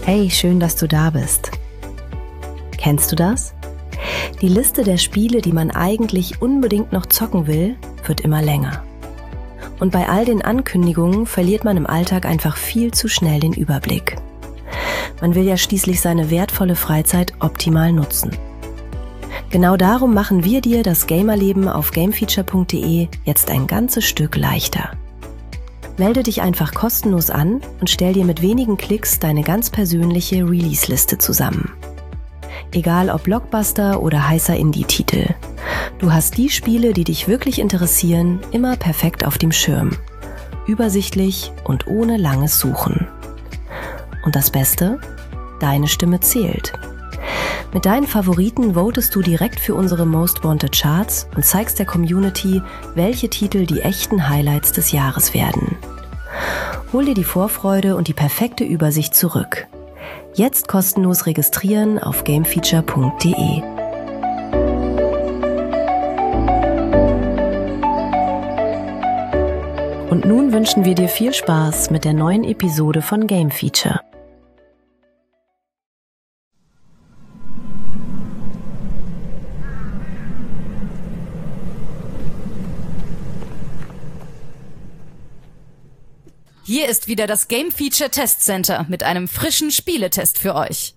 Hey, schön, dass du da bist. Kennst du das? Die Liste der Spiele, die man eigentlich unbedingt noch zocken will, wird immer länger. Und bei all den Ankündigungen verliert man im Alltag einfach viel zu schnell den Überblick. Man will ja schließlich seine wertvolle Freizeit optimal nutzen. Genau darum machen wir dir das Gamerleben auf gamefeature.de jetzt ein ganzes Stück leichter. Melde dich einfach kostenlos an und stell dir mit wenigen Klicks deine ganz persönliche Release-Liste zusammen. Egal ob Blockbuster oder heißer Indie-Titel. Du hast die Spiele, die dich wirklich interessieren, immer perfekt auf dem Schirm. Übersichtlich und ohne langes Suchen. Und das Beste? Deine Stimme zählt. Mit deinen Favoriten votest du direkt für unsere Most Wanted Charts und zeigst der Community, welche Titel die echten Highlights des Jahres werden. Hol dir die Vorfreude und die perfekte Übersicht zurück. Jetzt kostenlos registrieren auf gamefeature.de. Und nun wünschen wir dir viel Spaß mit der neuen Episode von Game Feature. Hier ist wieder das Game Feature Test Center mit einem frischen Spieletest für euch.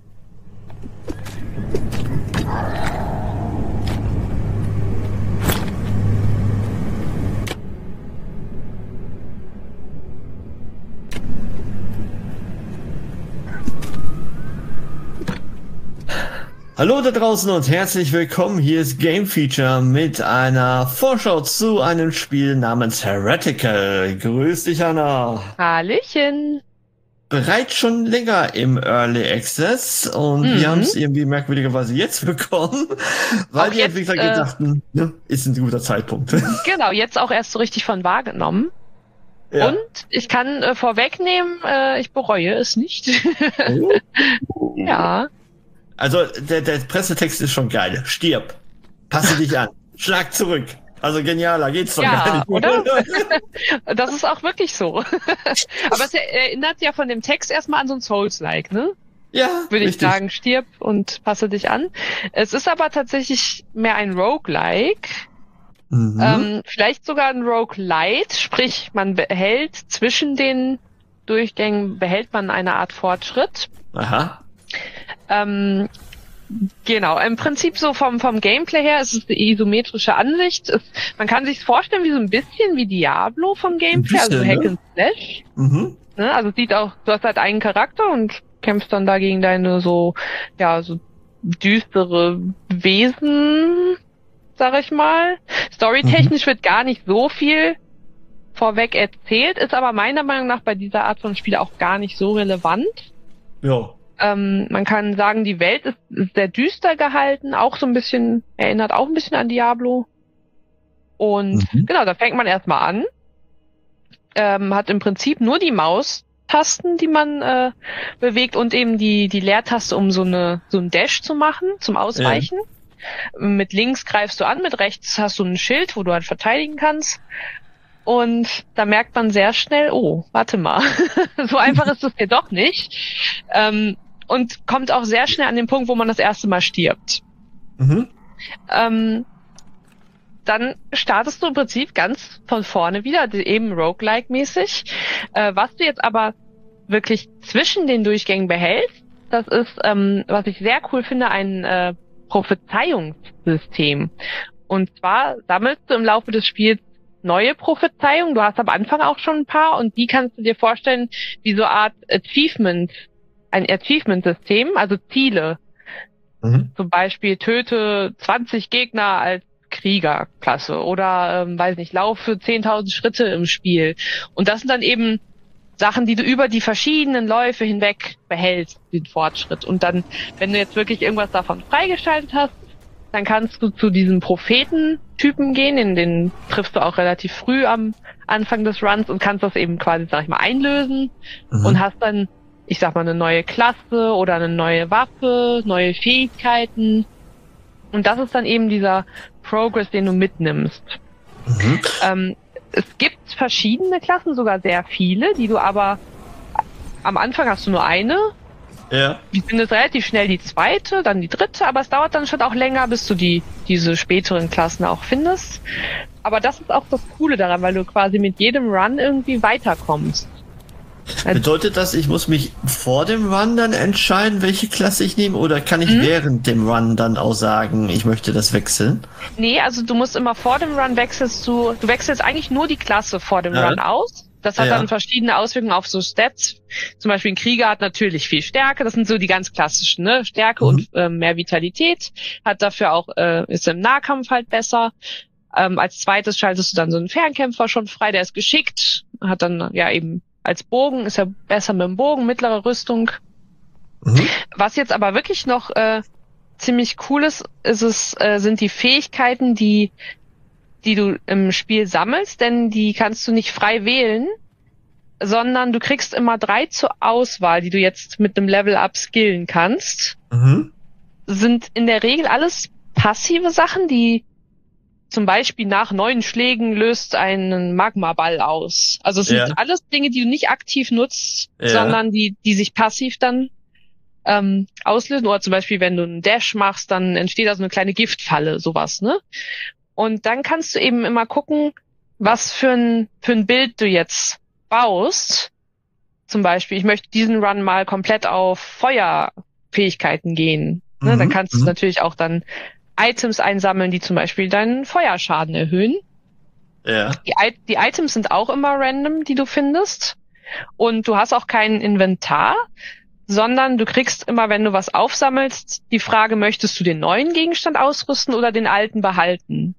Hallo da draußen und herzlich willkommen. Hier ist Game Feature mit einer Vorschau zu einem Spiel namens Heretical. Grüß dich, Anna. Hallöchen. Bereits schon länger im Early Access und wir haben es irgendwie merkwürdigerweise jetzt bekommen, weil die Entwickler dachten, ist ein guter Zeitpunkt. Genau, jetzt auch erst so richtig von wahrgenommen. Ja. Und ich kann vorwegnehmen, ich bereue es nicht. Ja. Also der Pressetext ist schon geil. Stirb. Passe dich an. Schlag zurück. Also genialer geht's doch gar nicht. Oder? Das ist auch wirklich so. Aber es erinnert ja von dem Text erstmal an so ein Souls-like, ne? Ja, würde ich sagen, stirb und passe dich an. Es ist aber tatsächlich mehr ein Roguelike. Vielleicht sogar ein Roguelite, sprich man behält zwischen den Durchgängen eine Art Fortschritt. Aha. Genau, im Prinzip so vom Gameplay her ist es eine isometrische Ansicht. Man kann sich vorstellen wie so ein bisschen wie Diablo vom Gameplay, also Hack and Slash. Ne? Also es sieht auch, du hast halt einen Charakter und kämpfst dann da gegen deine so düstere Wesen, sag ich mal. Storytechnisch wird gar nicht so viel vorweg erzählt, ist aber meiner Meinung nach bei dieser Art von Spiel auch gar nicht so relevant. Ja. Man kann sagen, die Welt ist sehr düster gehalten, auch so ein bisschen, erinnert auch ein bisschen an Diablo. Und genau, da fängt man erstmal an. Hat im Prinzip nur die Maustasten, die man bewegt und eben die Leertaste, um so ein Dash zu machen, zum Ausweichen. Ja. Mit links greifst du an, mit rechts hast du ein Schild, wo du halt verteidigen kannst. Und da merkt man sehr schnell, oh, warte mal, so einfach ist es hier doch nicht. Und kommt auch sehr schnell an den Punkt, wo man das erste Mal stirbt. Dann startest du im Prinzip ganz von vorne wieder, eben Roguelike-mäßig. Was du jetzt aber wirklich zwischen den Durchgängen behältst, das ist, was ich sehr cool finde, ein Prophezeiungssystem. Und zwar sammelst du im Laufe des Spiels neue Prophezeiungen. Du hast am Anfang auch schon ein paar und die kannst du dir vorstellen wie so eine Art ein Achievement-System, also Ziele. Zum Beispiel töte 20 Gegner als Kriegerklasse oder, weiß nicht, laufe 10.000 Schritte im Spiel. Und das sind dann eben Sachen, die du über die verschiedenen Läufe hinweg behältst, den Fortschritt. Und dann, wenn du jetzt wirklich irgendwas davon freigeschaltet hast, dann kannst du zu diesem Prophetentypen gehen, den triffst du auch relativ früh am Anfang des Runs und kannst das eben quasi, sag ich mal, einlösen und hast dann, ich sag mal, eine neue Klasse oder eine neue Waffe, neue Fähigkeiten. Und das ist dann eben dieser Progress, den du mitnimmst. Es gibt verschiedene Klassen, sogar sehr viele, die du aber am Anfang hast du nur eine Ja. Ich finde es relativ schnell die zweite, dann die dritte, aber es dauert dann schon auch länger, bis du diese späteren Klassen auch findest. Aber das ist auch das Coole daran, weil du quasi mit jedem Run irgendwie weiterkommst. Bedeutet das, ich muss mich vor dem Run dann entscheiden, welche Klasse ich nehme, oder kann ich während dem Run dann auch sagen, ich möchte das wechseln? Nee, also du musst immer vor dem Run du wechselst eigentlich nur die Klasse vor dem Run aus. Das hat dann verschiedene Auswirkungen auf so Stats. Zum Beispiel ein Krieger hat natürlich viel Stärke, das sind so die ganz klassischen, ne? Stärke und mehr Vitalität, hat dafür auch, ist im Nahkampf halt besser. Als zweites schaltest du dann so einen Fernkämpfer schon frei, der ist geschickt, hat dann ja eben als Bogen, ist ja besser mit dem Bogen, mittlere Rüstung. Was jetzt aber wirklich noch ziemlich cool ist, sind die Fähigkeiten, die du im Spiel sammelst, denn die kannst du nicht frei wählen, sondern du kriegst immer 3 zur Auswahl, die du jetzt mit einem Level-Up skillen kannst. Sind in der Regel alles passive Sachen, die zum Beispiel nach 9 Schlägen löst einen Magmaball aus. Also es sind alles Dinge, die du nicht aktiv nutzt, sondern die sich passiv dann auslösen. Oder zum Beispiel, wenn du einen Dash machst, dann entsteht da so eine kleine Giftfalle, sowas, ne? Und dann kannst du eben immer gucken, was für ein Bild du jetzt baust. Zum Beispiel, ich möchte diesen Run mal komplett auf Feuerfähigkeiten gehen. Ne? Dann kannst du natürlich auch dann Items einsammeln, die zum Beispiel deinen Feuerschaden erhöhen. Ja. Die Items sind auch immer random, die du findest. Und du hast auch kein Inventar, sondern du kriegst immer, wenn du was aufsammelst, die Frage, möchtest du den neuen Gegenstand ausrüsten oder den alten behalten?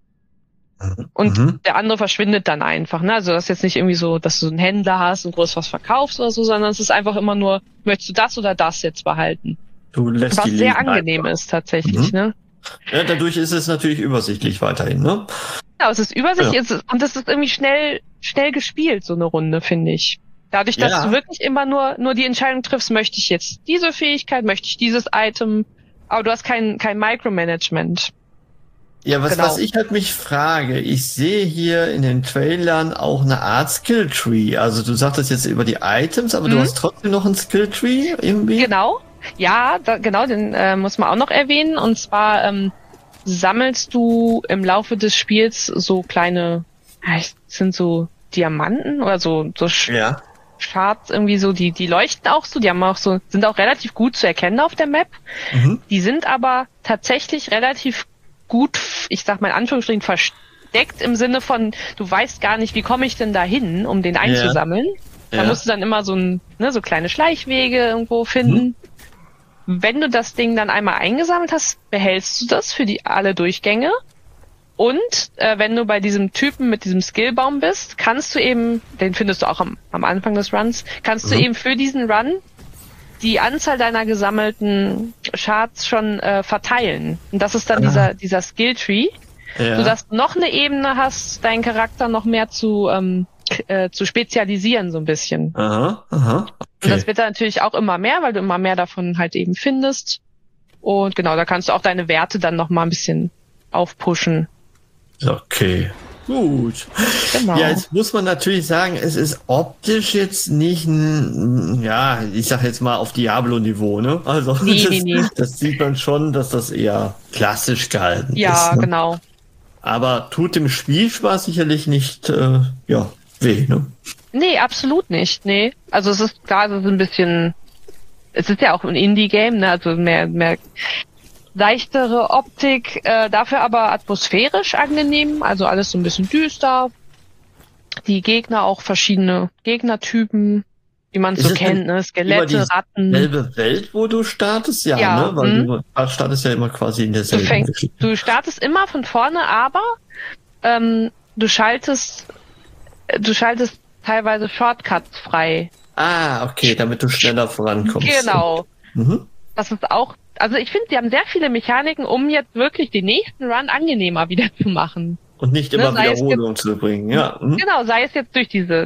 Und der andere verschwindet dann einfach. Ne? Also das ist jetzt nicht irgendwie so, dass du einen Händler hast und groß was verkaufst oder so, sondern es ist einfach immer nur, möchtest du das oder das jetzt behalten? Du lässt was die sehr Leben angenehm einfach. ist tatsächlich. Ne? Ja, dadurch ist es natürlich übersichtlich weiterhin, ne? Ja, es ist übersichtlich und es ist irgendwie schnell gespielt, so eine Runde, finde ich. Dadurch, dass du wirklich immer nur die Entscheidung triffst, möchte ich jetzt diese Fähigkeit, möchte ich dieses Item, aber du hast kein Micromanagement. Ja, was ich halt mich frage, ich sehe hier in den Trailern auch eine Art Skilltree. Also du sagtest jetzt über die Items, aber du hast trotzdem noch ein Skilltree irgendwie? Genau. Ja, den muss man auch noch erwähnen. Und zwar sammelst du im Laufe des Spiels so kleine, sind so Diamanten oder so Shards irgendwie so, die leuchten auch so, die haben auch so, sind auch relativ gut zu erkennen auf der Map. Die sind aber tatsächlich relativ gut, ich sag mal in Anführungsstrichen, versteckt im Sinne von, du weißt gar nicht, wie komme ich denn da hin, um den einzusammeln. Da musst du dann immer so kleine Schleichwege irgendwo finden. Wenn du das Ding dann einmal eingesammelt hast, behältst du das für alle Durchgänge. Und wenn du bei diesem Typen mit diesem Skillbaum bist, kannst du eben, den findest du auch am Anfang des Runs, kannst du eben für diesen Run die Anzahl deiner gesammelten Shards schon verteilen. Und das ist dann dieser Skilltree, sodass du noch eine Ebene hast, deinen Charakter noch mehr zu spezialisieren, so ein bisschen. Okay. Und das wird dann natürlich auch immer mehr, weil du immer mehr davon halt eben findest. Und genau, da kannst du auch deine Werte dann noch mal ein bisschen aufpushen. Okay, gut. Genau. Ja, jetzt muss man natürlich sagen, es ist optisch jetzt nicht ich sag jetzt mal auf Diablo-Niveau, ne? Also nee. Das sieht man schon, dass das eher klassisch gehalten ist. Ja, Ne? genau. Aber tut dem Spielspaß sicherlich nicht weh, ne? Nee, absolut nicht, nee. Also es ist klar, es ist ein bisschen, es ist ja auch ein Indie-Game, ne? Also mehr leichtere Optik, dafür aber atmosphärisch angenehm, also alles so ein bisschen düster. Die Gegner auch verschiedene Gegnertypen, wie man so kennt, ne? Skelette, Ratten. Selbe Welt, wo du startest, ne? Weil du startest ja immer quasi in derselben Geschichte. Du startest immer von vorne, aber du schaltest teilweise Shortcuts frei. Ah, okay, damit du schneller vorankommst. Genau. Das ist auch, also ich finde, sie haben sehr viele Mechaniken, um jetzt wirklich den nächsten Run angenehmer wieder zu machen. Und nicht immer Wiederholung zu bringen, ja. Genau, sei es jetzt durch diese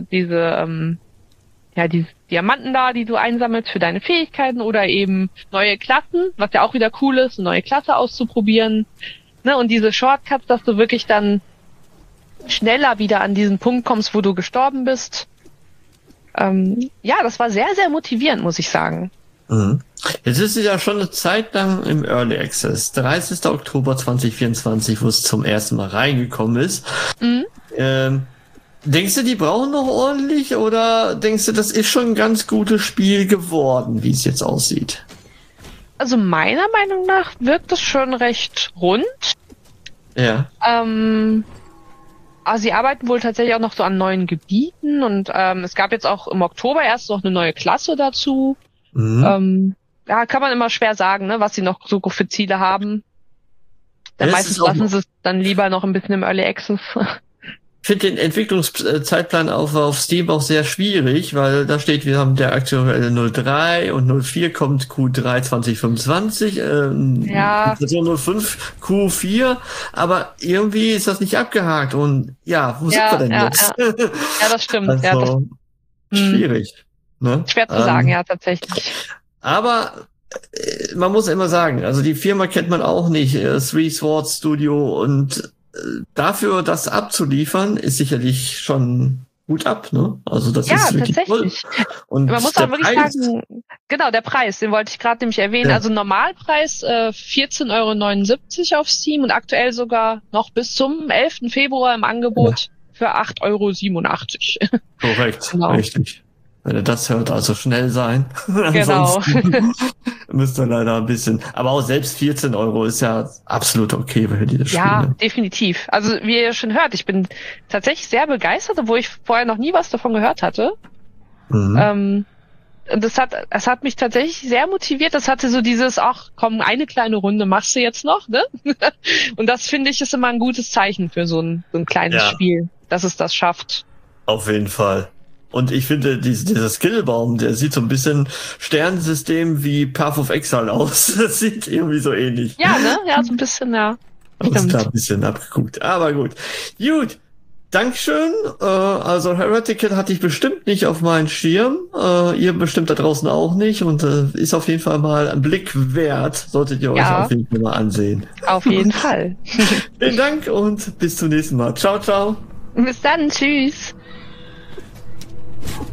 Diamanten da, die du einsammelst für deine Fähigkeiten oder eben neue Klassen, was ja auch wieder cool ist, eine neue Klasse auszuprobieren. Ne, und diese Shortcuts, dass du wirklich dann schneller wieder an diesen Punkt kommst, wo du gestorben bist. Das war sehr, sehr motivierend, muss ich sagen. Jetzt ist es ja schon eine Zeit lang im Early Access. 30. Oktober 2024, wo es zum ersten Mal reingekommen ist. Denkst du, die brauchen noch ordentlich oder denkst du, das ist schon ein ganz gutes Spiel geworden, wie es jetzt aussieht? Also meiner Meinung nach wirkt es schon recht rund. Ja. Also sie arbeiten wohl tatsächlich auch noch so an neuen Gebieten und es gab jetzt auch im Oktober erst noch eine neue Klasse dazu. Ja, kann man immer schwer sagen, ne, was sie noch so für Ziele haben. Dann meistens lassen sie es dann lieber noch ein bisschen im Early Access. Ich finde den Entwicklungszeitplan auf Steam auch sehr schwierig, weil da steht, wir haben der aktuelle 03 und 04 kommt Q3 2025, Version 05 Q4, aber irgendwie ist das nicht abgehakt und ja, wo sind wir denn jetzt? Ja, das stimmt. Also, schwierig. Ne? Schwer zu sagen, ja, tatsächlich. Aber man muss immer sagen, also die Firma kennt man auch nicht, Three Swords Studio und dafür das abzuliefern, ist sicherlich schon gut ab, ne? Also das ist wirklich toll. Und man muss auch wirklich sagen, genau, der Preis, den wollte ich gerade nämlich erwähnen. Ja. Also Normalpreis 14,79 € auf Steam und aktuell sogar noch bis zum 11. Februar im Angebot für 8,87 €. Korrekt, genau. Richtig. Wenn ihr das hört, also schnell sein. Genau. Müsst ihr leider ein bisschen. Aber auch selbst 14 € ist ja absolut okay für dieses Spiel. Ja, definitiv. Also wie ihr schon hört, ich bin tatsächlich sehr begeistert, obwohl ich vorher noch nie was davon gehört hatte. Und es hat mich tatsächlich sehr motiviert. Das hatte so dieses, ach komm, eine kleine Runde machst du jetzt noch, ne? Und das finde ich ist immer ein gutes Zeichen für so ein kleines Spiel, dass es das schafft. Auf jeden Fall. Und ich finde, dieser Skillbaum, der sieht so ein bisschen Sternensystem wie Path of Exile aus. Das sieht irgendwie so ähnlich. Ja, ne? Ja, so ein bisschen, ja. Ist da ein bisschen abgeguckt. Aber gut. Gut. Dankeschön. Also Heretical hatte ich bestimmt nicht auf meinen Schirm. Ihr bestimmt da draußen auch nicht. Und ist auf jeden Fall mal ein Blick wert. Solltet ihr euch auf jeden Fall mal ansehen. Auf jeden Fall. Vielen Dank und bis zum nächsten Mal. Ciao, ciao. Bis dann. Tschüss.